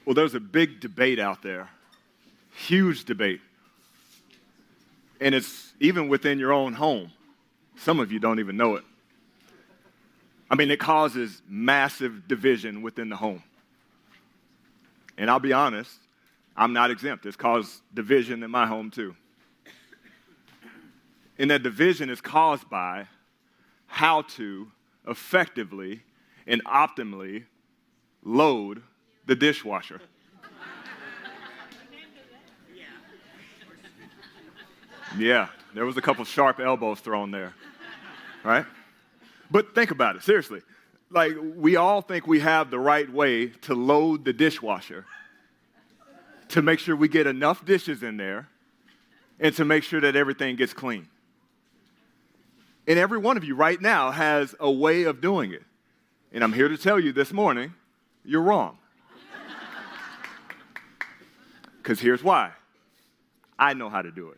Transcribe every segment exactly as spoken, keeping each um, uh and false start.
Well, there's a big debate out there, huge debate. And it's even within your own home. Some of you don't even know it. I mean, it causes massive division within the home. And I'll be honest, I'm not exempt. It's caused division in my home too. And that division is caused by how to effectively and optimally load the dishwasher. Yeah, there was a couple sharp elbows thrown there, right? But think about it, seriously. Like, we all think we have the right way to load the dishwasher to make sure we get enough dishes in there and to make sure that everything gets clean. And every one of you right now has a way of doing it. And I'm here to tell you this morning, you're wrong. Because here's why. I know how to do it.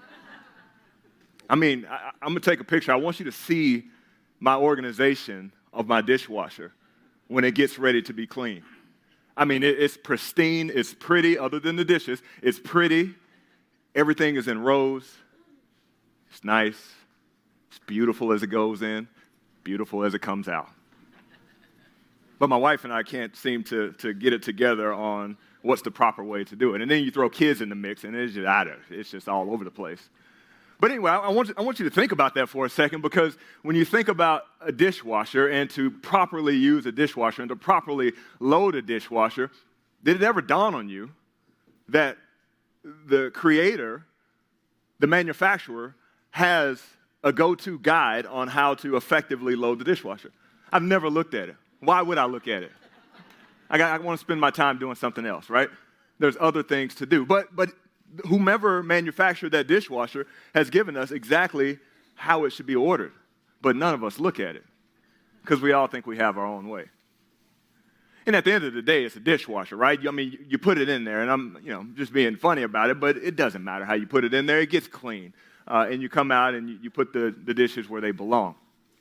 I mean, I, I'm going to take a picture. I want you to see my organization of my dishwasher when it gets ready to be clean. I mean, it, it's pristine. It's pretty, other than the dishes. It's pretty. Everything is in rows. It's nice. It's beautiful as it goes in, beautiful as it comes out. But my wife and I can't seem to, to get it together on what's the proper way to do it. And then you throw kids in the mix, and it's just, I don't, it's just all over the place. But anyway, I want, you, I want you to think about that for a second, because when you think about a dishwasher and to properly use a dishwasher and to properly load a dishwasher, did it ever dawn on you that the creator, the manufacturer, has a go-to guide on how to effectively load the dishwasher? I've never looked at it. Why would I look at it? I, got, I want to spend my time doing something else, right? There's other things to do. But but whomever manufactured that dishwasher has given us exactly how it should be ordered. But none of us look at it because we all think we have our own way. And at the end of the day, it's a dishwasher, right? I mean, you put it in there, and I'm, you know, just being funny about it, but it doesn't matter how you put it in there. It gets clean. Uh, and you come out and you, you put the, the dishes where they belong.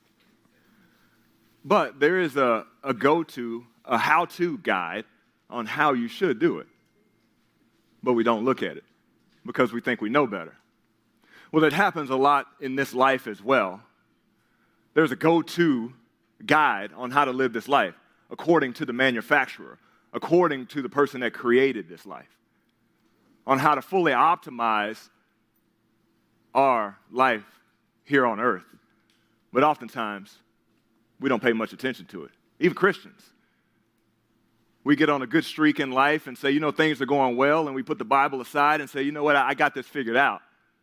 But there is a, a go-to, a how-to guide on how you should do it. But we don't look at it because we think we know better. Well, it happens a lot in this life as well. There's a go-to guide on how to live this life according to the manufacturer, according to the person that created this life, on how to fully optimize our life here on earth. But oftentimes, we don't pay much attention to it. Even Christians. We get on a good streak in life and say, you know, things are going well, and we put the Bible aside and say, you know what, I got this figured out.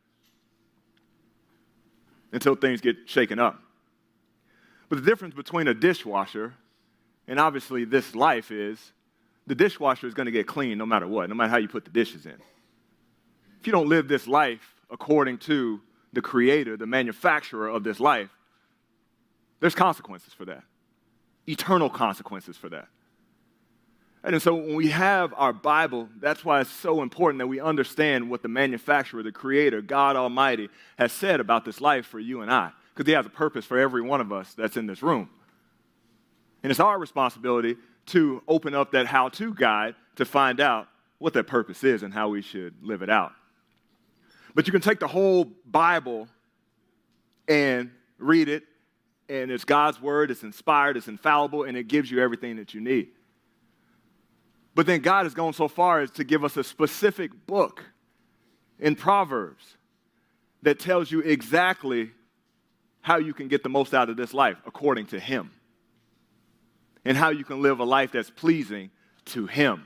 Until things get shaken up. But the difference between a dishwasher and obviously this life is the dishwasher is going to get clean no matter what, no matter how you put the dishes in. If you don't live this life according to the creator, the manufacturer of this life, there's consequences for that. Eternal consequences for that. And so when we have our Bible, that's why it's so important that we understand what the manufacturer, the creator, God Almighty, has said about this life for you and I. Because he has a purpose for every one of us that's in this room. And it's our responsibility to open up that how-to guide to find out what that purpose is and how we should live it out. But you can take the whole Bible and read it, and it's God's word, it's inspired, it's infallible, and it gives you everything that you need. But then God has gone so far as to give us a specific book in Proverbs that tells you exactly how you can get the most out of this life according to him, and how you can live a life that's pleasing to him.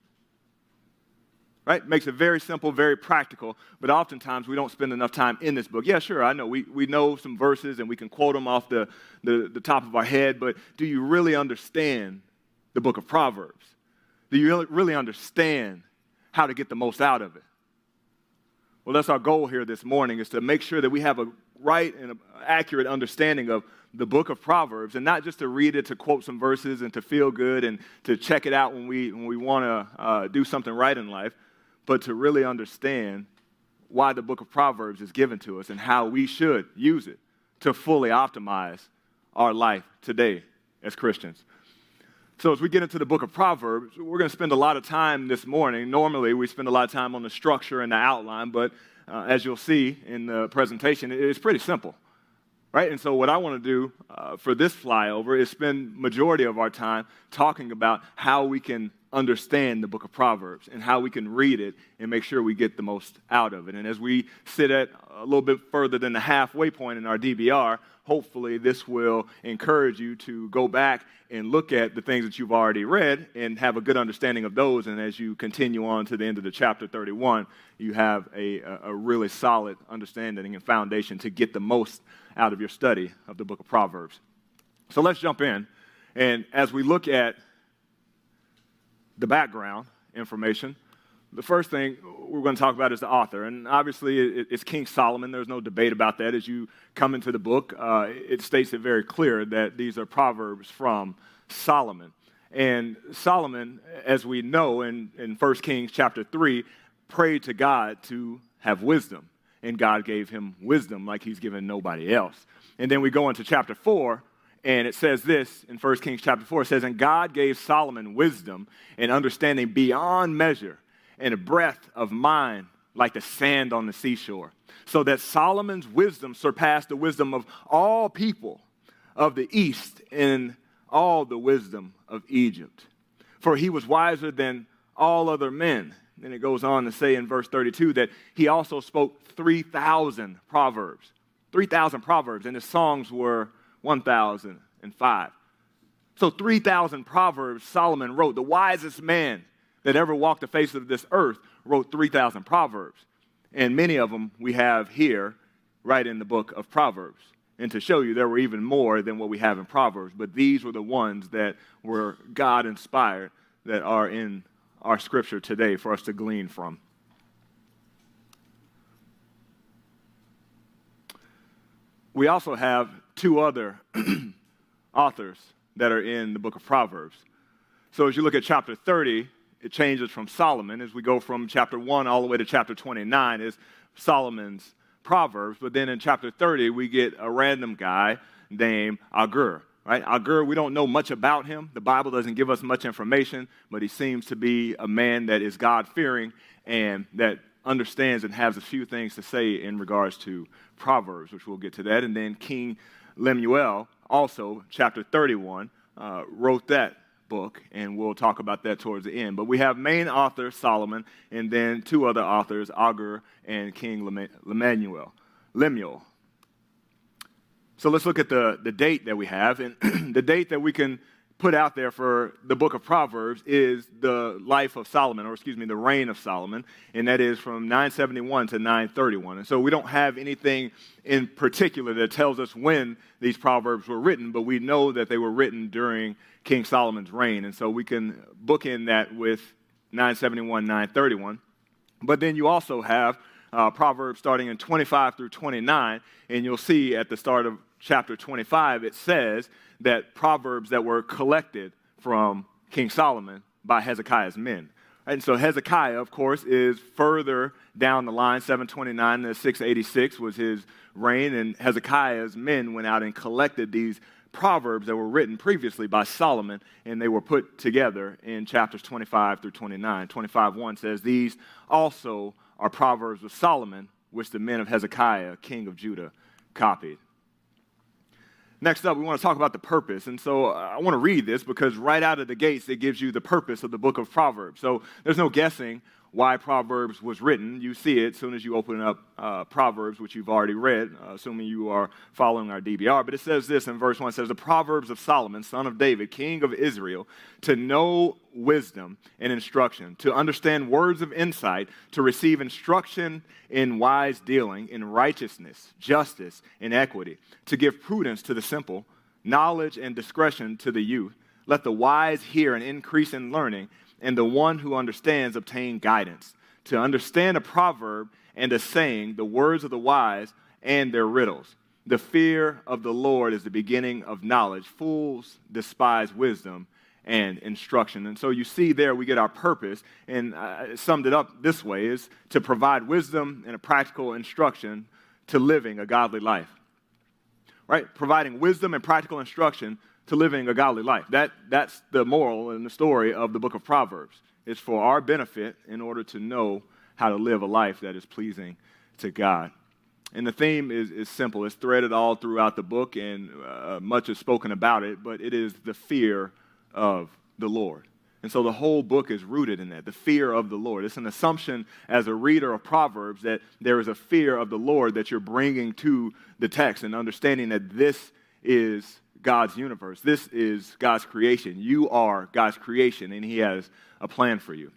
Right? Makes it very simple, very practical, but oftentimes we don't spend enough time in this book. Yeah, sure, I know. We, we know some verses and we can quote them off the, the, the top of our head, but do you really understand the book of Proverbs? Do you really, really understand how to get the most out of it? Well, that's our goal here this morning, is to make sure that we have a right and accurate understanding of the book of Proverbs, and not just to read it to quote some verses and to feel good and to check it out when we, when we want to uh, do something right in life, but to really understand why the book of Proverbs is given to us and how we should use it to fully optimize our life today as Christians. So as we get into the book of Proverbs, we're going to spend a lot of time this morning. Normally, we spend a lot of time on the structure and the outline, but uh, as you'll see in the presentation, it's pretty simple, right? And so what I want to do uh, for this flyover is spend majority of our time talking about how we can understand the book of Proverbs and how we can read it and make sure we get the most out of it. And as we sit at a little bit further than the halfway point in our D B R, hopefully this will encourage you to go back and look at the things that you've already read and have a good understanding of those. And as you continue on to the end of the chapter thirty-one, you have a, a really solid understanding and foundation to get the most out of your study of the book of Proverbs. So let's jump in. And as we look at the background information, the first thing we're going to talk about is the author. And obviously, it's King Solomon. There's no debate about that. As you come into the book, uh, it states it very clear that these are Proverbs from Solomon. And Solomon, as we know in, in First Kings chapter three, prayed to God to have wisdom. And God gave him wisdom like he's given nobody else. And then we go into chapter four, and it says this in First Kings chapter four. It says, "And God gave Solomon wisdom and understanding beyond measure, and a breadth of mind like the sand on the seashore, so that Solomon's wisdom surpassed the wisdom of all people of the east and all the wisdom of Egypt. For he was wiser than all other men." And it goes on to say in verse thirty-two that he also spoke three thousand proverbs. three thousand proverbs, and his songs were one thousand five. So three thousand proverbs Solomon wrote. The wisest man that ever walked the face of this earth wrote three thousand proverbs. And many of them we have here right in the book of Proverbs. And to show you there were even more than what we have in Proverbs, but these were the ones that were God-inspired that are in our scripture today for us to glean from. We also have two other authors that are in the book of Proverbs. So as you look at chapter thirty, it changes from Solomon. As we go from chapter one all the way to chapter twenty-nine is Solomon's Proverbs. But then in chapter thirty, we get a random guy named Agur. Right? Agur, we don't know much about him. The Bible doesn't give us much information, but he seems to be a man that is God-fearing and that understands and has a few things to say in regards to Proverbs, which we'll get to that. And then King Lemuel, also, chapter thirty-one, uh, wrote that book, and we'll talk about that towards the end. But we have main author Solomon, and then two other authors, Agur and King Lemuel. Lemuel. So let's look at the, the date that we have. And the date that we can put out there for the book of Proverbs is the life of Solomon, or excuse me, the reign of Solomon, and that is from nine seventy-one to nine thirty-one. And so we don't have anything in particular that tells us when these Proverbs were written, but we know that they were written during King Solomon's reign. And so we can bookend that with nine seventy-one, nine thirty-one. But then you also have uh, Proverbs starting in twenty-five through twenty-nine, and you'll see at the start of chapter twenty-five, it says that Proverbs that were collected from King Solomon by Hezekiah's men. And so Hezekiah, of course, is further down the line. seven twenty-nine to six eighty-six was his reign, and Hezekiah's men went out and collected these Proverbs that were written previously by Solomon, and they were put together in chapters twenty-five through twenty-nine. twenty-five one says, "These also are Proverbs of Solomon, which the men of Hezekiah, king of Judah, copied." Next up, we want to talk about the purpose. And so I want to read this because right out of the gates, it gives you the purpose of the book of Proverbs. So there's no guessing why Proverbs was written. You see it as soon as you open up uh, Proverbs, which you've already read, uh, assuming you are following our D B R. But it says this in verse one. It says, "The Proverbs of Solomon, son of David, king of Israel, to know wisdom and instruction, to understand words of insight, to receive instruction in wise dealing, in righteousness, justice, and equity, to give prudence to the simple, knowledge and discretion to the youth. Let the wise hear and increase in learning, and the one who understands obtain guidance. To understand a proverb and a saying, the words of the wise and their riddles. The fear of the Lord is the beginning of knowledge. Fools despise wisdom and instruction." And so you see there we get our purpose, and I summed it up this way, is to provide wisdom and a practical instruction to living a godly life. right? Providing wisdom and practical instruction to living a godly life. That, that's the moral and the story of the book of Proverbs. It's for our benefit in order to know how to live a life that is pleasing to God. And the theme is, is simple. It's threaded all throughout the book, and uh, much is spoken about it, but it is the fear of the Lord. And so the whole book is rooted in that, the fear of the Lord. It's an assumption as a reader of Proverbs that there is a fear of the Lord that you're bringing to the text and understanding that this is God's universe. This is God's creation. You are God's creation, and he has a plan for you.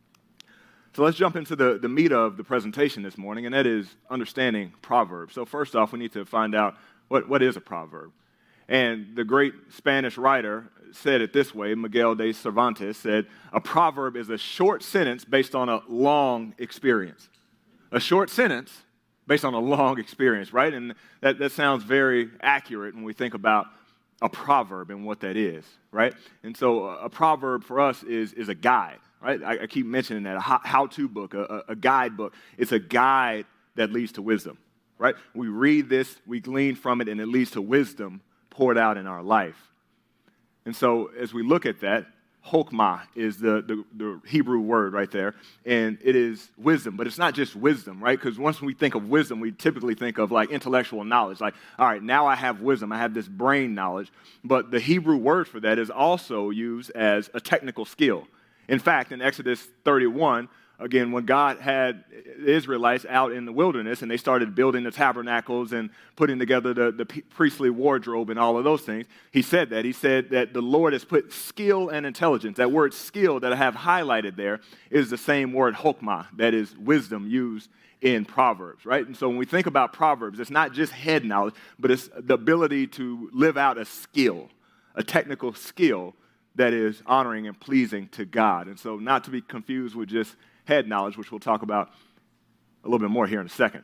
So let's jump into the, the meat of the presentation this morning, and that is understanding Proverbs. So first off, we need to find out what, what is a proverb. And the great Spanish writer said it this way, Miguel de Cervantes said, a proverb is a short sentence based on a long experience. A short sentence based on a long experience, right? And that, that sounds very accurate when we think about a proverb and what that is, right? And so a, a proverb for us is, is a guide. Right? I, I keep mentioning that, a how-to book, a, a guide book. It's a guide that leads to wisdom, right? We read this, we glean from it, and it leads to wisdom poured out in our life. And so as we look at that, chokmah is the, the, the Hebrew word right there, and it is wisdom. But it's not just wisdom, right? Because once we think of wisdom, we typically think of like intellectual knowledge. Like, all right, now I have wisdom. I have this brain knowledge. But the Hebrew word for that is also used as a technical skill. In fact, in Exodus thirty-one, again, when God had the Israelites out in the wilderness and they started building the tabernacles and putting together the, the priestly wardrobe and all of those things, he said that. He said that the Lord has put skill and intelligence. That word skill that I have highlighted there is the same word chokmah, that is wisdom used in Proverbs, right? And so when we think about Proverbs, it's not just head knowledge, but it's the ability to live out a skill, a technical skill that is honoring and pleasing to God. And so not to be confused with just head knowledge, which we'll talk about a little bit more here in a second.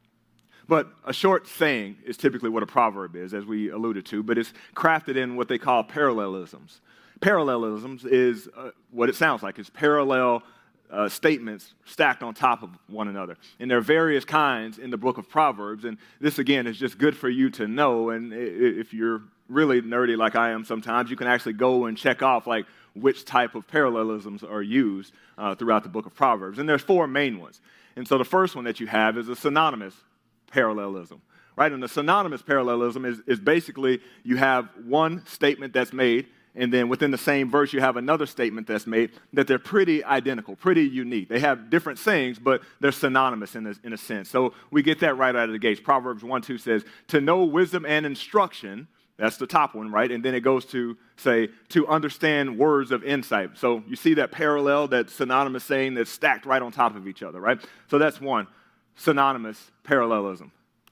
But a short saying is typically what a proverb is, as we alluded to, but it's crafted in what they call parallelisms. Parallelisms is uh, what it sounds like. It's parallel uh, statements stacked on top of one another. And there are various kinds in the book of Proverbs, and this, again, is just good for you to know. And if you're really nerdy like I am sometimes, you can actually go and check off like which type of parallelisms are used uh, throughout the book of Proverbs. And there's four main ones. And so the first one that you have is a synonymous parallelism, right? And the synonymous parallelism is, is basically you have one statement that's made, and then within the same verse you have another statement that's made that they're pretty identical, pretty unique. They have different sayings, but they're synonymous in a, in a sense. So we get that right out of the gates. Proverbs one two says, to know wisdom and instruction. That's the top one, right? And then it goes to say, to understand words of insight. So you see that parallel, that synonymous saying that's stacked right on top of each other, right? So that's one, synonymous parallelism.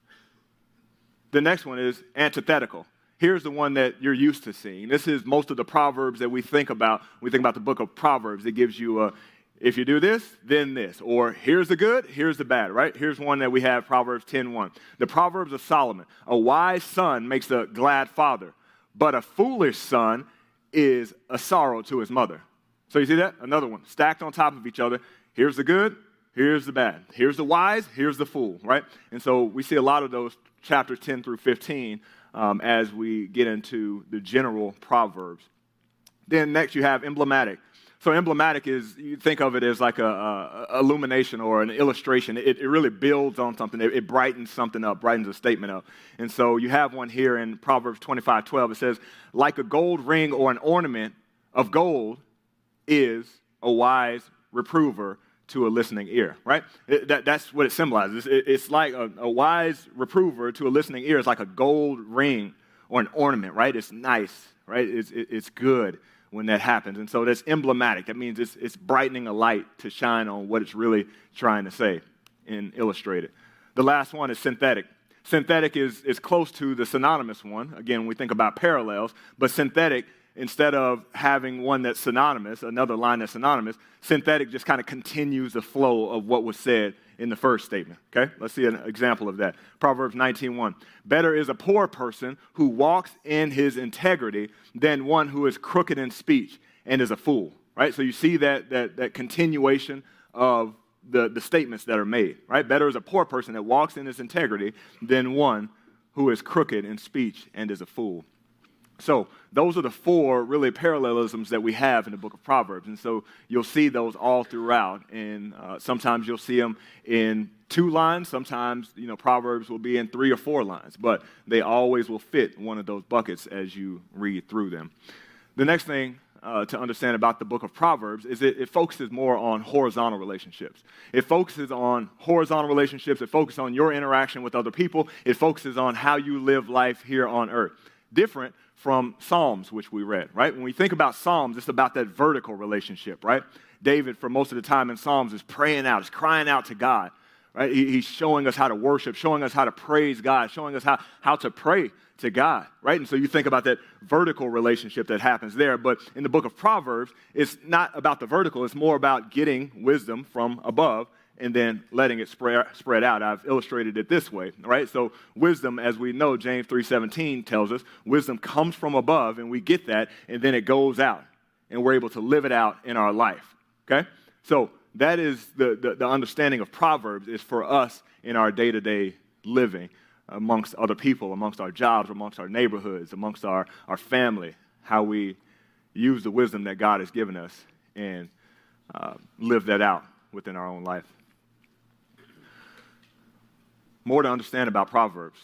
The next one is antithetical. Here's the one that you're used to seeing. This is most of the Proverbs that we think about. When we think about the book of Proverbs. It gives you a, if you do this, then this. Or here's the good, here's the bad, right? Here's one that we have, Proverbs ten one. The Proverbs of Solomon. A wise son makes a glad father, but a foolish son is a sorrow to his mother. So you see that? Another one, stacked on top of each other. Here's the good, here's the bad. Here's the wise, here's the fool, right? And so we see a lot of those chapters ten through fifteen um, as we get into the general Proverbs. Then next you have emblematic. So emblematic is, you think of it as like a, a illumination or an illustration. It, it really builds on something. It, it brightens something up, brightens a statement up. And so you have one here in Proverbs twenty-five twelve. It says, like a gold ring or an ornament of gold is a wise reprover to a listening ear, right? It, that, that's what it symbolizes. It, it's like a, a wise reprover to a listening ear is like a gold ring or an ornament, right? It's nice, right? It's, it, it's good when that happens. And so that's emblematic. That means it's, it's brightening a light to shine on what it's really trying to say and illustrate it. The last one is synthetic. Synthetic is, is close to the synonymous one. Again, when we think about parallels, but synthetic, instead of having one that's synonymous, another line that's synonymous, synthetic just kind of continues the flow of what was said in the first statement, okay? Let's see an example of that. Proverbs nineteen one. Better is a poor person who walks in his integrity than one who is crooked in speech and is a fool, right? So you see that that, that continuation of the, the statements that are made, right? Better is a poor person that walks in his integrity than one who is crooked in speech and is a fool. So those are the four really parallelisms that we have in the book of Proverbs. And so you'll see those all throughout. And uh, sometimes you'll see them in two lines. Sometimes, you know, Proverbs will be in three or four lines. But they always will fit one of those buckets as you read through them. The next thing uh, to understand about the book of Proverbs is it, it focuses more on horizontal relationships. It focuses on horizontal relationships. It focuses on your interaction with other people. It focuses on how you live life here on earth. Different from Psalms, which we read, right? When we think about Psalms, it's about that vertical relationship, right? David, for most of the time in Psalms, is praying out, is crying out to God, right? He, he's showing us how to worship, showing us how to praise God, showing us how, how to pray to God, right? And so you think about that vertical relationship that happens there. But in the book of Proverbs, it's not about the vertical. It's more about getting wisdom from above and then letting it spread, spread out. I've illustrated it this way, right? So wisdom, as we know, James three seventeen tells us, wisdom comes from above, and we get that, and then it goes out, and we're able to live it out in our life, okay? So that is the, the, the understanding of Proverbs is for us in our day-to-day living amongst other people, amongst our jobs, amongst our neighborhoods, amongst our, our family, how we use the wisdom that God has given us and uh, live that out within our own life. More to understand about Proverbs.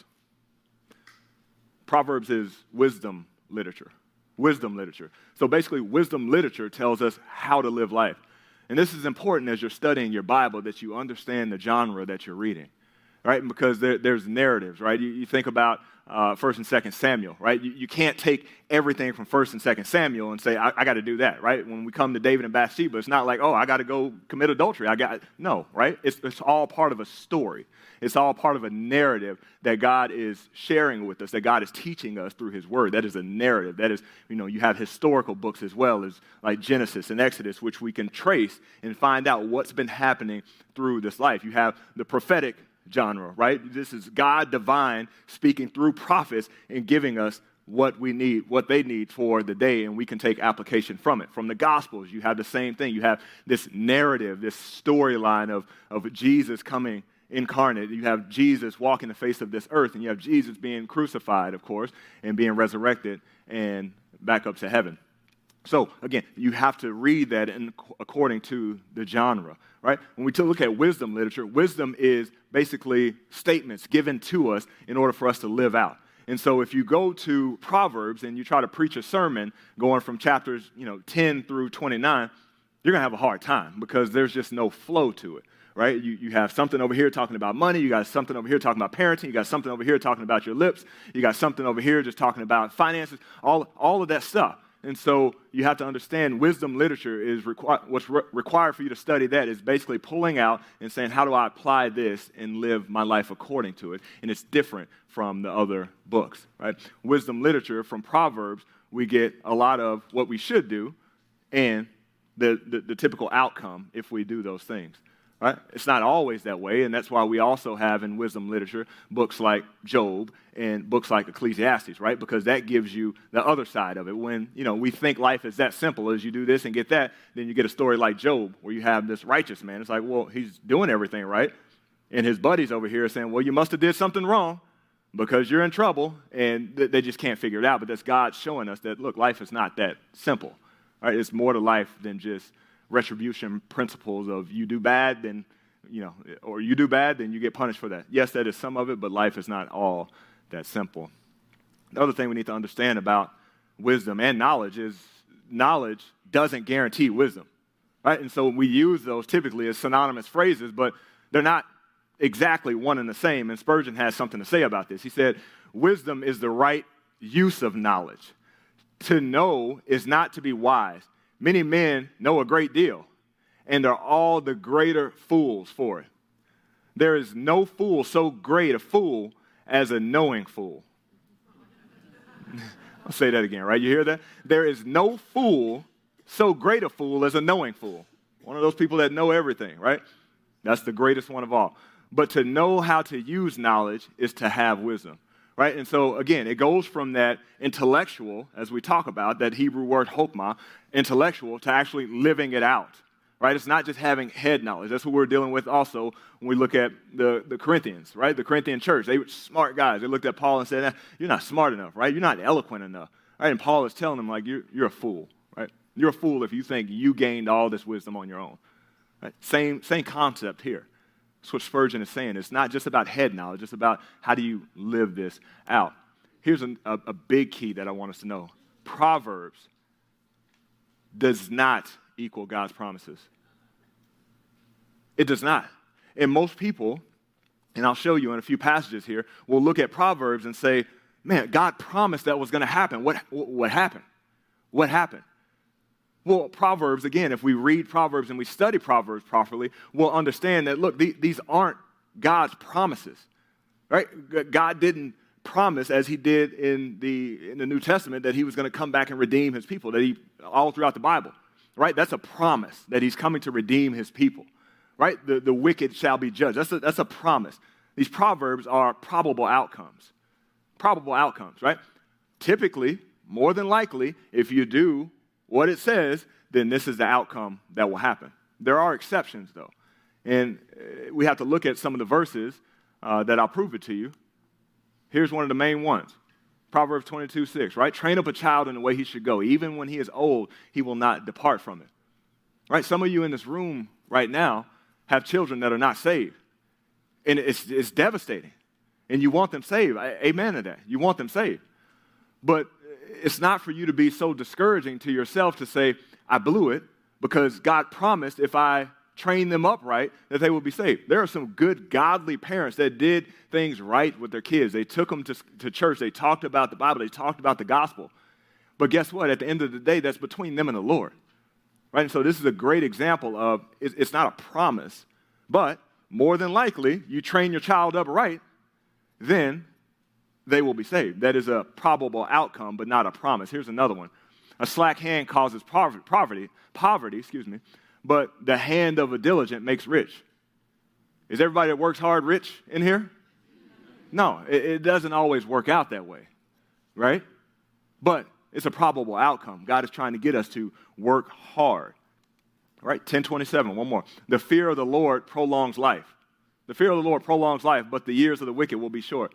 Proverbs is wisdom literature. Wisdom literature. So basically, wisdom literature tells us how to live life. And this is important as you're studying your Bible, that you understand the genre that you're reading, right? Because there, there's narratives, right? You, you think about uh, First and Second Samuel, right? You, you can't take everything from First and Second Samuel and say, I, I got to do that, right? When we come to David and Bathsheba, it's not like, oh, I got to go commit adultery. I got no, right? It's, it's all part of a story. It's all part of a narrative that God is sharing with us, that God is teaching us through his word. That is a narrative. That is, you know, you have historical books as well as like Genesis and Exodus, which we can trace and find out what's been happening through this life. You have the prophetic genre, right? This is God divine speaking through prophets and giving us what we need, what they need for the day, and we can take application from it. From the Gospels, you have the same thing. You have this narrative, this storyline of, of Jesus coming incarnate. You have Jesus walking the face of this earth, and you have Jesus being crucified, of course, and being resurrected and back up to heaven. So, again, you have to read that in, according to the genre, right? When we look at wisdom literature, wisdom is basically statements given to us in order for us to live out. And so if you go to Proverbs and you try to preach a sermon going from chapters, you know, ten through twenty-nine, you're going to have a hard time because there's just no flow to it, right? You, you have something over here talking about money. You got something over here talking about parenting. You got something over here talking about your lips. You got something over here just talking about finances, all, all of that stuff. And so you have to understand wisdom literature is requi- what's re- required for you to study that is basically pulling out and saying, how do I apply this and live my life according to it? And it's different from the other books, right? Wisdom literature from Proverbs, we get a lot of what we should do and the, the, the typical outcome if we do those things. Right? It's not always that way, and that's why we also have in wisdom literature books like Job and books like Ecclesiastes, right? Because that gives you the other side of it. When, you know, we think life is that simple, as you do this and get that, then you get a story like Job where you have this righteous man. It's like, well, he's doing everything right, and his buddies over here are saying, well, you must have did something wrong because you're in trouble, and th- they just can't figure it out. But that's God showing us that, look, life is not that simple, right? It's more to life than just retribution principles of you do bad, then, you know, or you do bad, then you get punished for that. Yes, that is some of it, but life is not all that simple. The other thing we need to understand about wisdom and knowledge is knowledge doesn't guarantee wisdom, right? And so we use those typically as synonymous phrases, but they're not exactly one and the same. And Spurgeon has something to say about this. He said, wisdom is the right use of knowledge. To know is not to be wise. Many men know a great deal, and are all the greater fools for it. There is no fool so great a fool as a knowing fool. I'll say that again, right? You hear that? There is no fool so great a fool as a knowing fool. One of those people that know everything, right? That's the greatest one of all. But to know how to use knowledge is to have wisdom. Right? And so, again, it goes from that intellectual, as we talk about, that Hebrew word chokmah, intellectual, to actually living it out. right? It's not just having head knowledge. That's what we're dealing with also when we look at the, the Corinthians, right? The Corinthian church, they were smart guys. They looked at Paul and said, eh, you're not smart enough, right? You're not eloquent enough, right? And Paul is telling them, like, you're, you're a fool, right? You're a fool if you think you gained all this wisdom on your own, right? Same, same concept here. That's what Spurgeon is saying. It's not just about head knowledge. It's about how do you live this out. Here's a, a, a big key that I want us to know. Proverbs does not equal God's promises. It does not. And most people, and I'll show you in a few passages here, will look at Proverbs and say, man, God promised that was going to happen. What, what happened? What happened? Well, Proverbs, again, if we read Proverbs and we study Proverbs properly, we'll understand that, look, these aren't God's promises, right? God didn't promise, as he did in the, in the New Testament, that he was going to come back and redeem his people, that he, all throughout the Bible, right? That's a promise that he's coming to redeem his people, right? The, the wicked shall be judged. That's a, that's a promise. These Proverbs are probable outcomes, probable outcomes, right? Typically, more than likely, if you do what it says, then this is the outcome that will happen. There are exceptions, though, and we have to look at some of the verses uh, that I'll prove it to you. Here's one of the main ones. Proverbs twenty-two six, right? Train up a child in the way he should go. Even when he is old, he will not depart from it. Right? Some of you in this room right now have children that are not saved. And it's, it's devastating. And you want them saved. Amen to that. You want them saved. But it's not for you to be so discouraging to yourself to say, I blew it, because God promised if I train them up right, that they will be saved. There are some good, godly parents that did things right with their kids. They took them to, to church. They talked about the Bible. They talked about the gospel. But guess what? At the end of the day, that's between them and the Lord. Right? And so this is a great example of, it's not a promise, but more than likely, you train your child up right, then they will be saved. That is a probable outcome, but not a promise. Here's another one. A slack hand causes poverty, poverty, poverty, excuse me, but the hand of a diligent makes rich. Is everybody that works hard rich in here? No, it, it doesn't always work out that way, right? But it's a probable outcome. God is trying to get us to work hard. All right, ten twenty-seven, one more. The fear of the Lord prolongs life. The fear of the Lord prolongs life, but the years of the wicked will be short.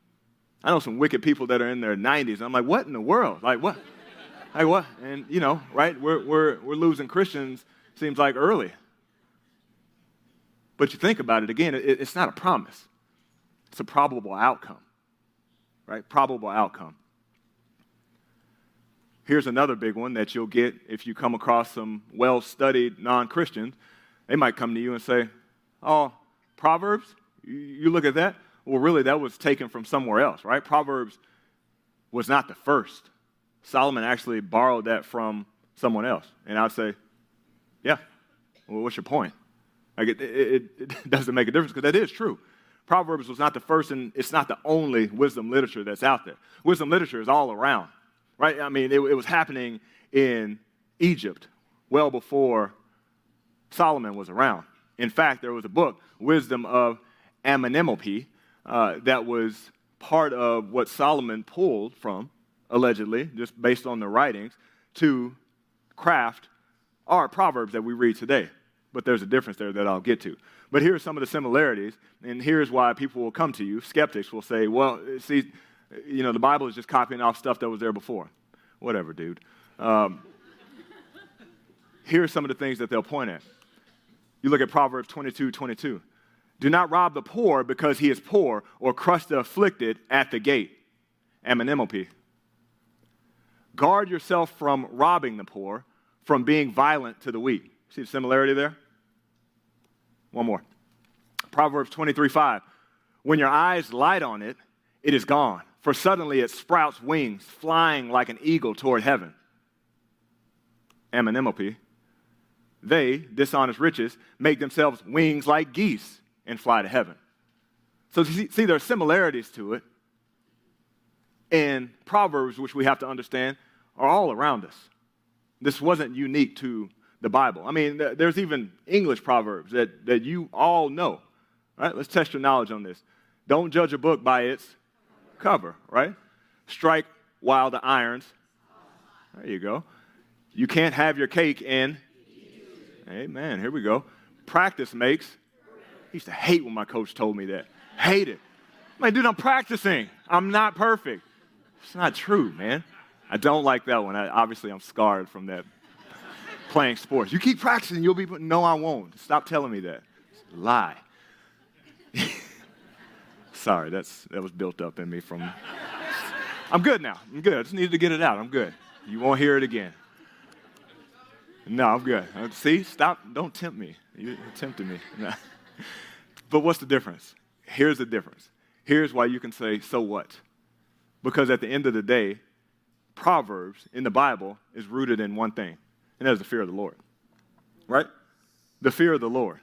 I know some wicked people that are in their nineties. I'm like, what in the world? Like, what? Like, what? And, you know, right, we're, we're, we're losing Christians, seems like, early. But you think about it, again, it, it's not a promise. It's a probable outcome, right? Probable outcome. Here's another big one that you'll get if you come across some well-studied non-Christians. They might come to you and say, oh, Proverbs? You look at that? Well, really, that was taken from somewhere else, right? Proverbs was not the first. Solomon actually borrowed that from someone else. And I'd say, yeah, well, what's your point? Like it, it, it doesn't make a difference, because that is true. Proverbs was not the first, and it's not the only wisdom literature that's out there. Wisdom literature is all around, right? I mean, it, it was happening in Egypt well before Solomon was around. In fact, there was a book, Wisdom of Amenemope, uh, that was part of what Solomon pulled from, allegedly, just based on the writings, to craft our Proverbs that we read today. But there's a difference there that I'll get to. But here are some of the similarities, and here's why people will come to you. Skeptics will say, well, see, you know, the Bible is just copying off stuff that was there before. Whatever, dude. Um, here are some of the things that they'll point at. You look at Proverbs twenty-two twenty-two. Do not rob the poor because he is poor, or crush the afflicted at the gate. Amenemope. Guard yourself from robbing the poor, from being violent to the weak. See the similarity there? One more. Proverbs twenty-three five. When your eyes light on it, it is gone, for suddenly it sprouts wings, flying like an eagle toward heaven. Amenemope. They, dishonest riches, make themselves wings like geese and fly to heaven. So see, see, there are similarities to it. And Proverbs, which we have to understand, are all around us. This wasn't unique to the Bible. I mean, there's even English proverbs that, that you all know. Right? Let's test your knowledge on this. Don't judge a book by its cover, right? Strike while the iron's. There you go. You can't have your cake and Amen. Here we go. Practice makes. I used to hate when my coach told me that. Hate it. Man, dude, I'm practicing. I'm not perfect. It's not true, man. I don't like that one. I, obviously, I'm scarred from that playing sports. You keep practicing, you'll be, no, I won't. Stop telling me that. It's a lie. Sorry, that's that was built up in me from, I'm good now. I'm good. I just needed to get it out. I'm good. You won't hear it again. No, I'm good. See, stop. Don't tempt me. You tempted me. No. But what's the difference? Here's the difference. Here's why you can say, so what? Because at the end of the day, Proverbs in the Bible is rooted in one thing, and that is the fear of the Lord. Right? The fear of the Lord.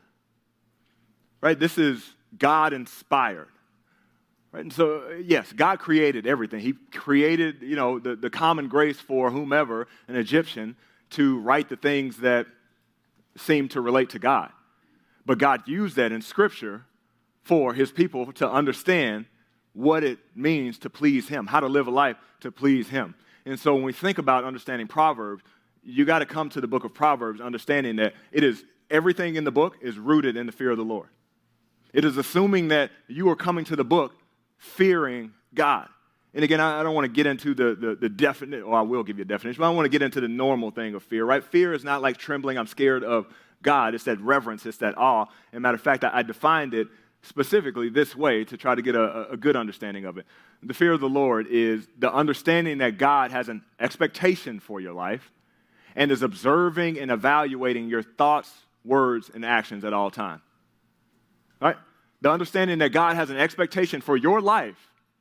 Right? This is God-inspired. Right? And so, yes, God created everything. He created, you know, the, the common grace for whomever, an Egyptian, to write the things that seem to relate to God. But God used that in Scripture for his people to understand what it means to please him, how to live a life to please him. And so when we think about understanding Proverbs, you got to come to the book of Proverbs understanding that it is everything in the book is rooted in the fear of the Lord. It is assuming that you are coming to the book fearing God. And again, I don't want to get into the, the, the definite, or I will give you a definition, but I want to get into the normal thing of fear, right? Fear is not like trembling, I'm scared of God. It's that reverence, it's that awe. And matter of fact, I, I defined it specifically this way to try to get a, a good understanding of it. The fear of the Lord is the understanding that God has an expectation for your life and is observing and evaluating your thoughts, words, and actions at all times. Right? The understanding that God has an expectation for your life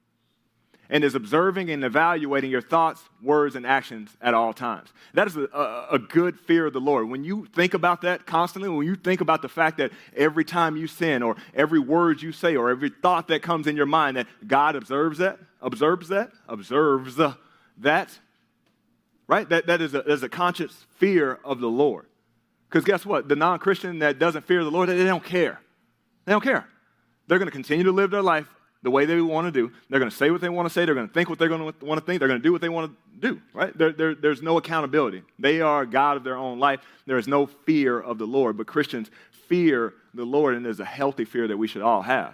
and is observing and evaluating your thoughts, words, and actions at all times. That is a, a, a good fear of the Lord. When you think about that constantly, when you think about the fact that every time you sin or every word you say or every thought that comes in your mind, that God observes that, observes that, observes uh, that, right? That, that is a, that is a conscious fear of the Lord. Because guess what? The non-Christian that doesn't fear the Lord, they don't care. They don't care. They're going to continue to live their life the way they want to do. They're going to say what they want to say. They're going to think what they're going to want to think. They're going to do what they want to do, right? There, there, there's no accountability. They are God of their own life. There is no fear of the Lord. But Christians fear the Lord, and there's a healthy fear that we should all have.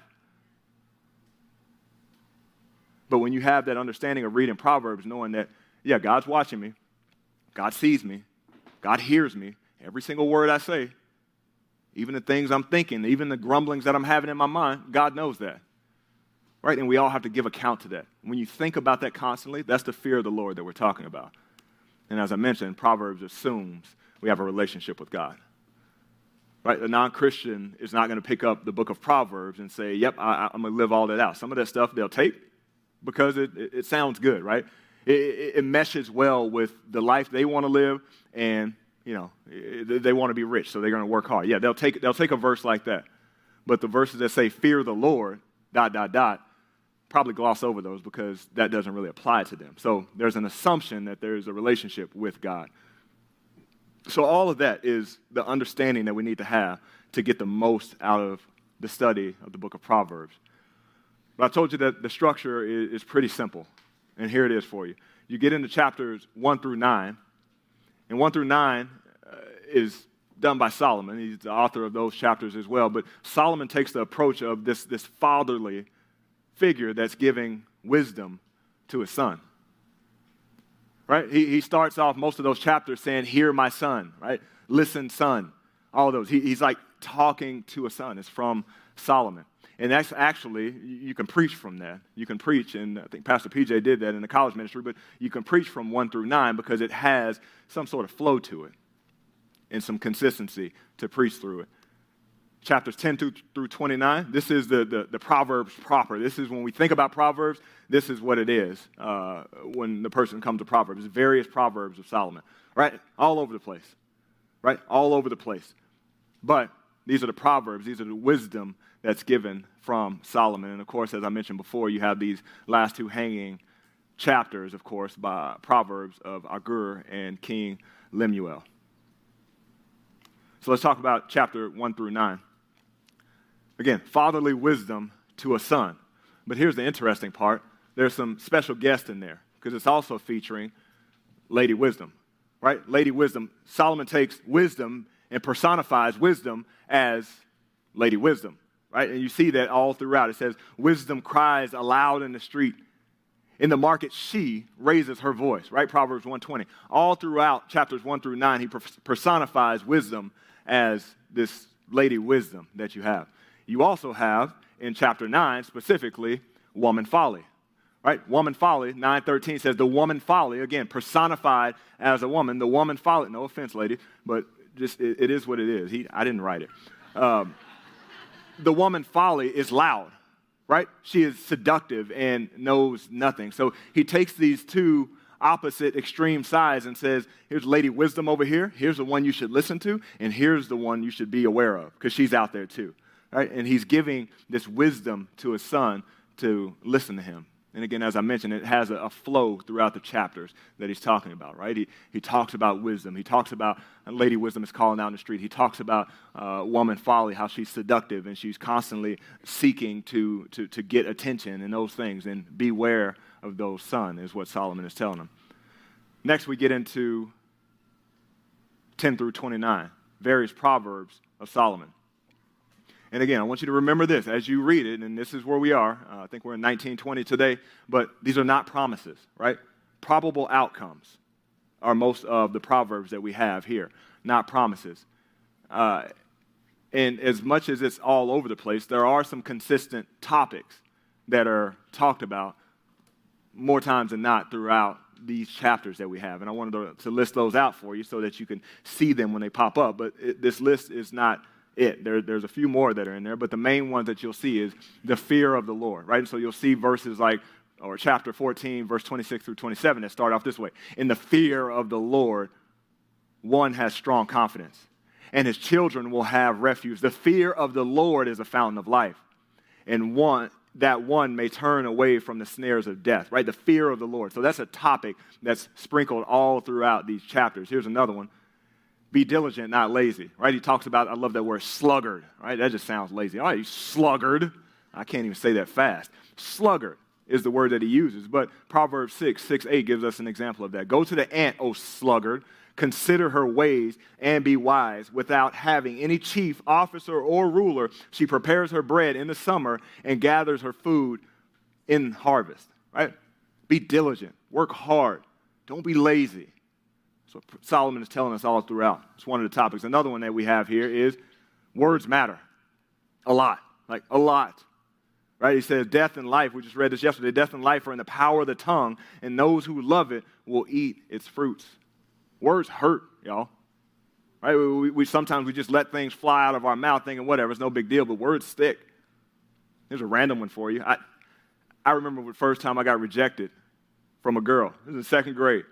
But when you have that understanding of reading Proverbs, knowing that, yeah, God's watching me, God sees me, God hears me, every single word I say, even the things I'm thinking, even the grumblings that I'm having in my mind, God knows that. Right? And we all have to give account to that. When you think about that constantly, that's the fear of the Lord that we're talking about. And as I mentioned, Proverbs assumes we have a relationship with God. Right? The non-Christian is not going to pick up the book of Proverbs and say, yep, I, I'm going to live all that out. Some of that stuff they'll take because it, it, it sounds good, right? It, it, it meshes well with the life they want to live, and, you know, it, they want to be rich, so they're going to work hard. Yeah, they'll take, they'll take a verse like that. But the verses that say, fear the Lord, dot, dot, dot, probably gloss over those because that doesn't really apply to them. So there's an assumption that there's a relationship with God. So all of that is the understanding that we need to have to get the most out of the study of the book of Proverbs. But I told you that the structure is, is pretty simple, and here it is for you. You get into chapters one through nine, and one through nine uh, is done by Solomon. He's the author of those chapters as well. But Solomon takes the approach of this, this fatherly figure that's giving wisdom to his son. Right? He, he starts off most of those chapters saying, hear my son, right? Listen, son. All those. He, he's like talking to a son. It's from Solomon. And that's actually, you can preach from that. You can preach, and I think Pastor P J did that in the college ministry, but you can preach from one through nine because it has some sort of flow to it and some consistency to preach through it. Chapters ten through twenty-nine, this is the, the, the Proverbs proper. This is when we think about Proverbs, this is what it is uh, when the person comes to Proverbs. It's various Proverbs of Solomon, right? All over the place, right? All over the place. But these are the Proverbs. These are the wisdom that's given from Solomon. And, of course, as I mentioned before, you have these last two hanging chapters, of course, by Proverbs of Agur and King Lemuel. So let's talk about chapter one through nine. Again, fatherly wisdom to a son. But here's the interesting part. There's some special guests in there because it's also featuring Lady Wisdom, right? Lady Wisdom. Solomon takes wisdom and personifies wisdom as Lady Wisdom, right? And you see that all throughout. It says, wisdom cries aloud in the street. In the market, she raises her voice, right? Proverbs one twenty. All throughout chapters one through nine, he personifies wisdom as this Lady Wisdom that you have. You also have, in chapter nine specifically, woman folly. Right? Woman folly, nine thirteen says the woman folly, again, personified as a woman, the woman folly, no offense, lady, but just it, it is what it is. He, I didn't write it. Um, the woman folly is loud, right? She is seductive and knows nothing. So he takes these two opposite extreme sides and says, here's Lady Wisdom over here, here's the one you should listen to, and here's the one you should be aware of, because she's out there too. Right? And he's giving this wisdom to his son to listen to him. And again, as I mentioned, it has a, a flow throughout the chapters that he's talking about, right? He, he talks about wisdom. He talks about Lady Wisdom is calling out in the street. He talks about uh, woman folly, how she's seductive and she's constantly seeking to, to, to get attention and those things. And beware of those, son, is what Solomon is telling him. Next, we get into ten through twenty-nine, various proverbs of Solomon. And again, I want you to remember this as you read it, and this is where we are. Uh, I think we're in nineteen twenty today, but these are not promises, right? Probable outcomes are most of the proverbs that we have here, not promises. Uh, and as much as it's all over the place, there are some consistent topics that are talked about more times than not throughout these chapters that we have. And I wanted to, to list those out for you so that you can see them when they pop up. But it, this list is not it. There, there's a few more that are in there, but the main ones that you'll see is the fear of the Lord, right? So you'll see verses like, or chapter fourteen, verse twenty-six through twenty-seven that start off this way. In the fear of the Lord, one has strong confidence, and his children will have refuge. The fear of the Lord is a fountain of life, and one that one may turn away from the snares of death, right? The fear of the Lord. So that's a topic that's sprinkled all throughout these chapters. Here's another one. Be diligent, not lazy, right? He talks about, I love that word, sluggard, right? That just sounds lazy. All right, you sluggard. I can't even say that fast. Sluggard is the word that he uses, but Proverbs six, six, eight gives us an example of that. Go to the ant, O sluggard, consider her ways and be wise. Without having any chief, officer, or ruler, she prepares her bread in the summer and gathers her food in harvest, right? Be diligent, work hard, don't be lazy. So Solomon is telling us all throughout. It's one of the topics. Another one that we have here is words matter. A lot. Like a lot. Right? He says death and life, we just read this yesterday, death and life are in the power of the tongue, and those who love it will eat its fruits. Words hurt, y'all. Right? We, we, we sometimes we just let things fly out of our mouth thinking whatever, it's no big deal, but words stick. Here's a random one for you. I, I remember the first time I got rejected from a girl. It was in second grade.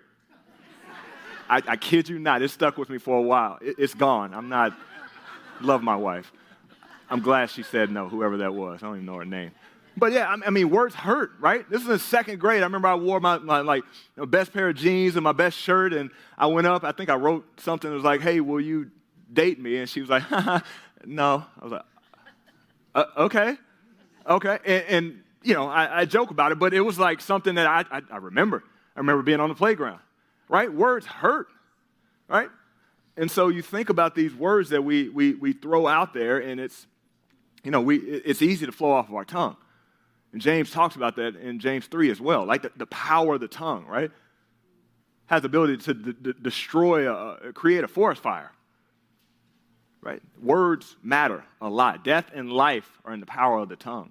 I, I kid you not, it stuck with me for a while. It, it's gone. I'm not, love my wife. I'm glad she said no, whoever that was. I don't even know her name. But yeah, I, I mean, words hurt, right? This is in second grade. I remember I wore my, my like, you know, best pair of jeans and my best shirt, and I went up. I think I wrote something that was like, hey, will you date me? And she was like, no. I was like, uh, okay, okay. And, and you know, I, I joke about it, but it was like something that I, I, I remember. I remember being on the playground. Right? Words hurt, right? And so you think about these words that we we we throw out there, and it's, you know, we it's easy to flow off of our tongue. And James talks about that in James three as well, like the, the power of the tongue, right? Has the ability to d- d- destroy, a, create a forest fire, right? Words matter a lot. Death and life are in the power of the tongue.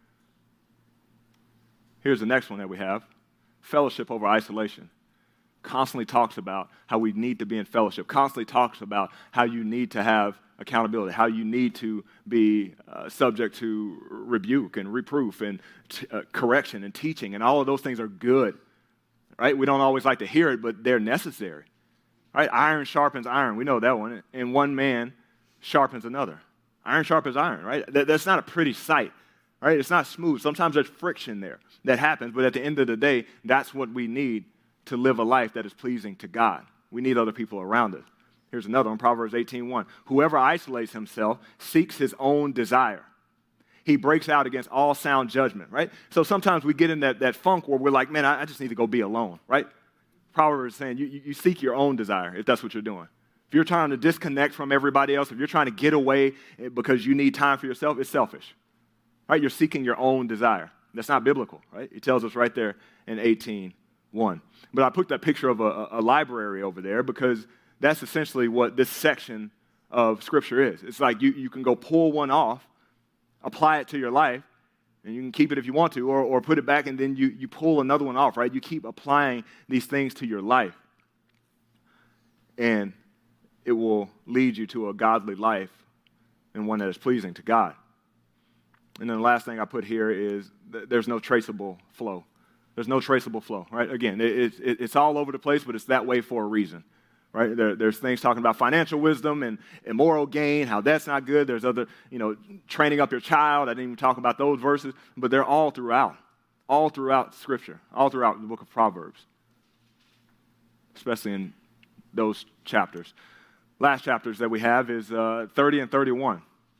Here's the next one that we have, fellowship over isolation. Constantly talks about how we need to be in fellowship, constantly talks about how you need to have accountability, how you need to be uh, subject to rebuke and reproof and t- uh, correction and teaching, and all of those things are good, right? We don't always like to hear it, but they're necessary, right? Iron sharpens iron. We know that one, and one man sharpens another. Iron sharpens iron, right? That, that's not a pretty sight, right? It's not smooth. Sometimes there's friction there that happens, but at the end of the day, that's what we need to live a life that is pleasing to God. We need other people around us. Here's another one, Proverbs eighteen one. Whoever isolates himself seeks his own desire. He breaks out against all sound judgment, right? So sometimes we get in that, that funk where we're like, man, I, I just need to go be alone, right? Proverbs is saying you, you seek your own desire if that's what you're doing. If you're trying to disconnect from everybody else, if you're trying to get away because you need time for yourself, it's selfish. Right? You're seeking your own desire. That's not biblical, right? He tells us right there in eighteen one. But I put that picture of a, a library over there because that's essentially what this section of Scripture is. It's like you, you can go pull one off, apply it to your life, and you can keep it if you want to, or, or put it back and then you, you pull another one off, right? You keep applying these things to your life, and it will lead you to a godly life and one that is pleasing to God. And then the last thing I put here is th- there's no traceable flow. There's no traceable flow, right? Again, it, it, it's all over the place, but it's that way for a reason, right? There, there's things talking about financial wisdom and immoral gain, how that's not good. There's other, you know, training up your child. I didn't even talk about those verses, but they're all throughout, all throughout Scripture, all throughout the book of Proverbs, especially in those chapters. Last chapters that we have is uh, thirty and thirty-one.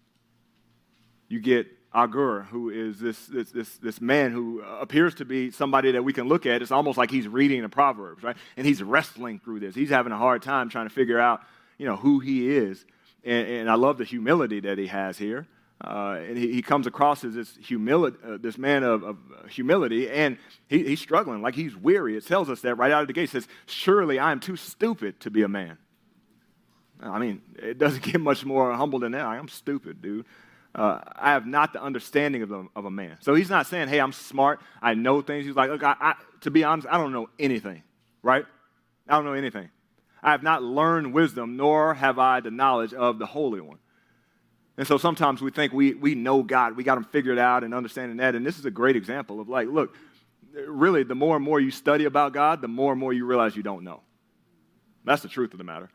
You get Agur, who is this, this this this man who appears to be somebody that we can look at. It's almost like he's reading the Proverbs, right? And he's wrestling through this. He's having a hard time trying to figure out, you know, who he is. And, and I love the humility that he has here. Uh, and he, he comes across as this humility, uh, this man of, of humility, and he, he's struggling, like he's weary. It tells us that right out of the gate. It says, "Surely I am too stupid to be a man." I mean, it doesn't get much more humble than that. I'm stupid, dude. Uh, I have not the understanding of, the, of a man. So he's not saying, hey, I'm smart, I know things. He's like, look, I, I, to be honest, I don't know anything, right? I don't know anything. I have not learned wisdom, nor have I the knowledge of the Holy One. And so sometimes we think we, we know God, we got him figured out and understanding that, and this is a great example of like, look, really, the more and more you study about God, the more and more you realize you don't know. That's the truth of the matter.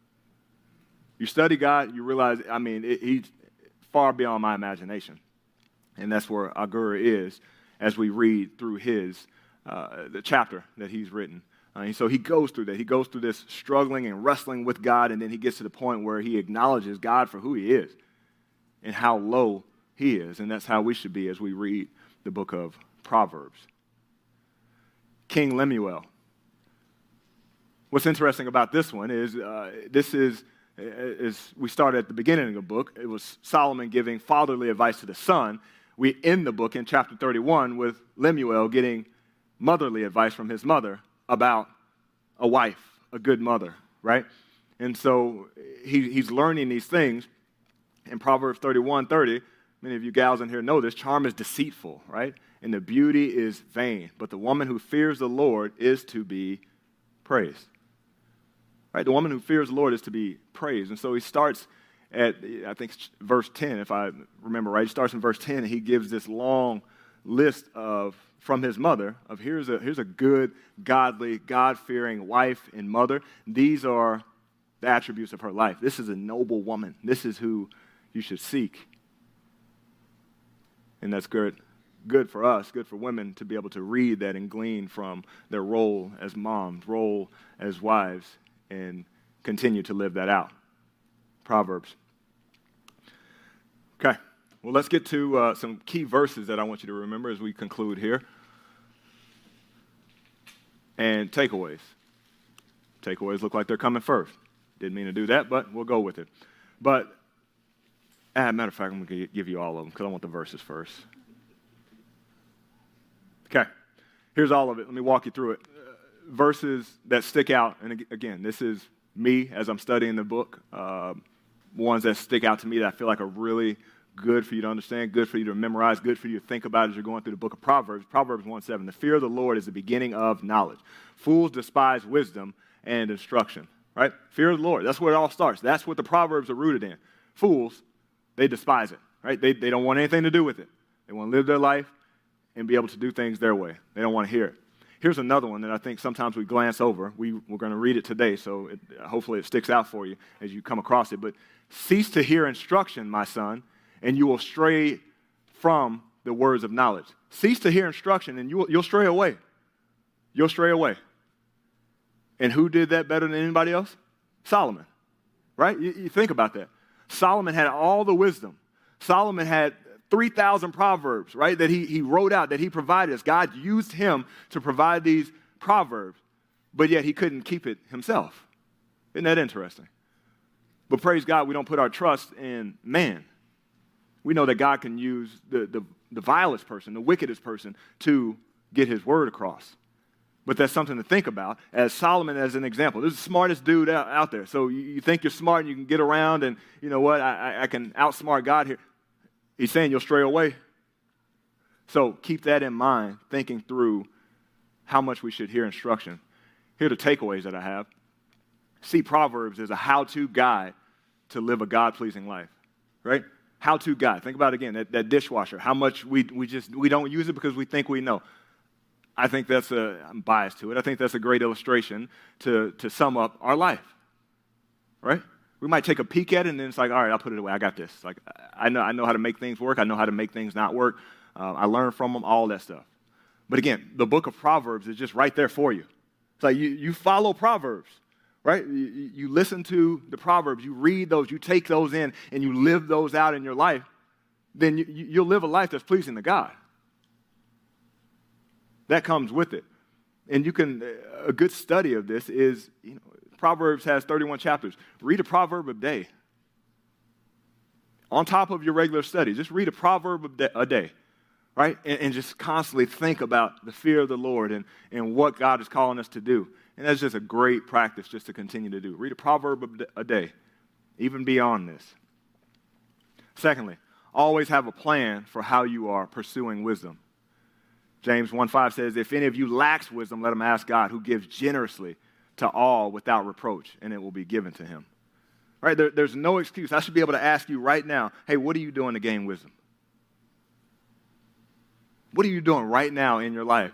You study God, you realize, I mean, it, he's far beyond my imagination. And that's where Agur is as we read through his, uh, the chapter that he's written. Uh, and so he goes through that. He goes through this struggling and wrestling with God, and then he gets to the point where he acknowledges God for who he is and how low he is. And that's how we should be as we read the book of Proverbs. King Lemuel. What's interesting about this one is uh, this is As we started at the beginning of the book, it was Solomon giving fatherly advice to the son. We end the book in chapter thirty-one with Lemuel getting motherly advice from his mother about a wife, a good mother, right? And so he, he's learning these things. In Proverbs thirty-one thirty, many of you gals in here know this, charm is deceitful, right? And the beauty is vain. But the woman who fears the Lord is to be praised. Right, the woman who fears the Lord is to be praised. And so he starts at, I think, verse ten, if I remember right. He starts in verse ten, and he gives this long list of, from his mother, of here's a, here's a good, godly, God-fearing wife and mother. These are the attributes of her life. This is a noble woman. This is who you should seek. And that's good, good for us, good for women to be able to read that and glean from their role as moms, role as wives, and continue to live that out. Proverbs. Okay, well, let's get to uh, some key verses that I want you to remember as we conclude here. And takeaways. Takeaways look like they're coming first. Didn't mean to do that, but we'll go with it. But, as a matter of fact, I'm going to give you all of them because I want the verses first. Okay, here's all of it. Let me walk you through it. Verses that stick out, and again, this is me as I'm studying the book, uh, ones that stick out to me that I feel like are really good for you to understand, good for you to memorize, good for you to think about as you're going through the book of Proverbs. Proverbs one seven, the fear of the Lord is the beginning of knowledge. Fools despise wisdom and instruction, right? Fear of the Lord, that's where it all starts. That's what the Proverbs are rooted in. Fools, they despise it, right? They, they don't want anything to do with it. They want to live their life and be able to do things their way. They don't want to hear it. Here's another one that I think sometimes we glance over. We, we're going to read it today, so it, hopefully it sticks out for you as you come across it. But cease to hear instruction, my son, and you will stray from the words of knowledge. Cease to hear instruction, and you will, you'll stray away. You'll stray away. And who did that better than anybody else? Solomon, right? You, you think about that. Solomon had all the wisdom. Solomon had three thousand proverbs, right, that he, he wrote out, that he provided us. God used him to provide these proverbs, but yet he couldn't keep it himself. Isn't that interesting? But praise God, we don't put our trust in man. We know that God can use the, the, the vilest person, the wickedest person, to get his word across. But that's something to think about. As Solomon, as an example, this is the smartest dude out, out there. So you, you think you're smart and you can get around and, you know what, I, I, I can outsmart God here. He's saying you'll stray away. So keep that in mind, thinking through how much we should hear instruction. Here are the takeaways that I have. See Proverbs as a how-to guide to live a God-pleasing life, right? How-to guide. Think about it again, that, that dishwasher, how much we, we just, we don't use it because we think we know. I think that's a, I'm biased to it, I think that's a great illustration to, to sum up our life, right? We might take a peek at it and then it's like, all right, I'll put it away, I got this. Like, I know, I know how to make things work, I know how to make things not work, uh, I learn from them, all that stuff. But again, the book of Proverbs is just right there for you. It's like you, you follow Proverbs, right? You, you listen to the Proverbs, you read those, you take those in, and you live those out in your life, then you, you'll live a life that's pleasing to God. That comes with it. And you can, a good study of this is, you know, Proverbs has thirty-one chapters. Read a proverb a day. On top of your regular study, just read a proverb a day, right? And, and just constantly think about the fear of the Lord and, and what God is calling us to do. And that's just a great practice just to continue to do. Read a proverb a day, even beyond this. Secondly, always have a plan for how you are pursuing wisdom. James one five says, if any of you lacks wisdom, let him ask God, who gives generously to all without reproach, and it will be given to him. Right? There, there's no excuse. I should be able to ask you right now, hey, what are you doing to gain wisdom? What are you doing right now in your life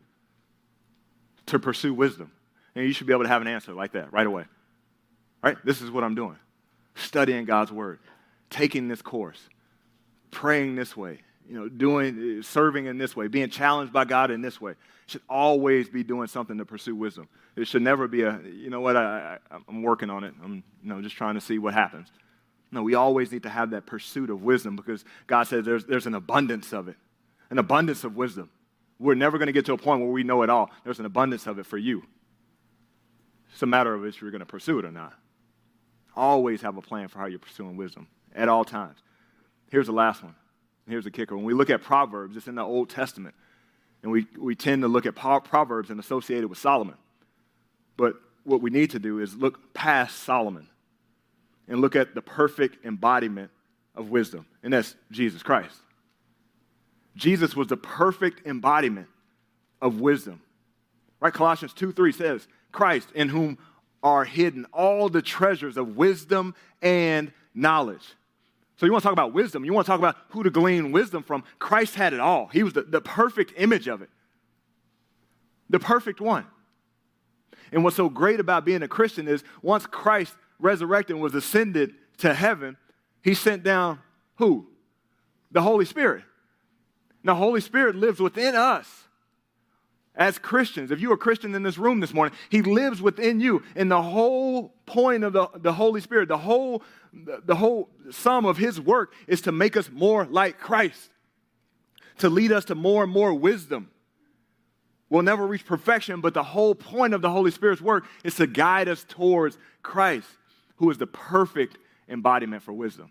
to pursue wisdom? And you should be able to have an answer like that right away. Right? This is what I'm doing. Studying God's word, taking this course, praying this way, you know, doing, serving in this way, being challenged by God in this way. Should always be doing something to pursue wisdom. It should never be a, you know what, I, I, I'm working on it. I'm, you know, just trying to see what happens. No, we always need to have that pursuit of wisdom because God says there's, there's an abundance of it, an abundance of wisdom. We're never going to get to a point where we know it all. There's an abundance of it for you. It's a matter of if you're going to pursue it or not. Always have a plan for how you're pursuing wisdom at all times. Here's the last one. Here's the kicker. When we look at Proverbs, it's in the Old Testament. And we, we tend to look at Proverbs and associate it with Solomon. But what we need to do is look past Solomon and look at the perfect embodiment of wisdom, and that's Jesus Christ. Jesus was the perfect embodiment of wisdom. Right? Colossians two three says, Christ, in whom are hidden all the treasures of wisdom and knowledge. So you want to talk about wisdom, you want to talk about who to glean wisdom from. Christ had it all. He was the, the perfect image of it. The perfect one. And what's so great about being a Christian is once Christ resurrected and was ascended to heaven, he sent down who? The Holy Spirit. Now, Holy Spirit lives within us as Christians. If you are a Christian in this room this morning, he lives within you. And the whole point of the, the Holy Spirit, the whole, the, the whole sum of his work is to make us more like Christ, to lead us to more and more wisdom. We'll never reach perfection, but the whole point of the Holy Spirit's work is to guide us towards Christ, who is the perfect embodiment for wisdom.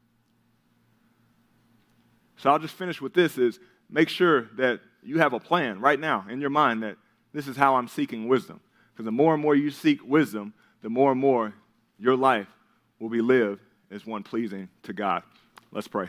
So I'll just finish with this is make sure that you have a plan right now in your mind that this is how I'm seeking wisdom. Because the more and more you seek wisdom, the more and more your life will be lived as one pleasing to God. Let's pray.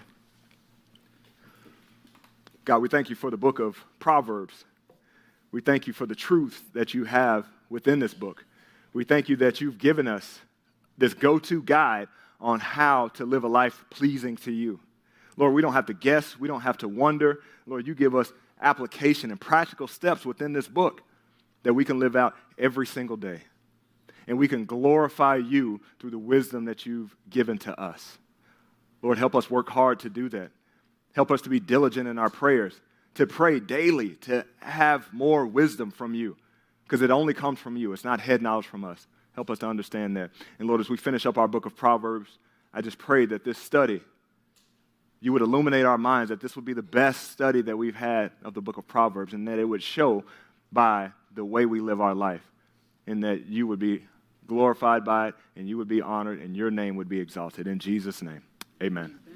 God, we thank you for the book of Proverbs. We thank you for the truth that you have within this book. We thank you that you've given us this go-to guide on how to live a life pleasing to you. Lord, we don't have to guess. We don't have to wonder. Lord, you give us application and practical steps within this book that we can live out every single day. And we can glorify you through the wisdom that you've given to us. Lord, help us work hard to do that. Help us to be diligent in our prayers, to pray daily, to have more wisdom from you, because it only comes from you. It's not head knowledge from us. Help us to understand that. And Lord, as we finish up our book of Proverbs, I just pray that this study, you would illuminate our minds, that this would be the best study that we've had of the book of Proverbs, and that it would show by the way we live our life, and that you would be glorified by it, and you would be honored, and your name would be exalted. In Jesus' name, amen.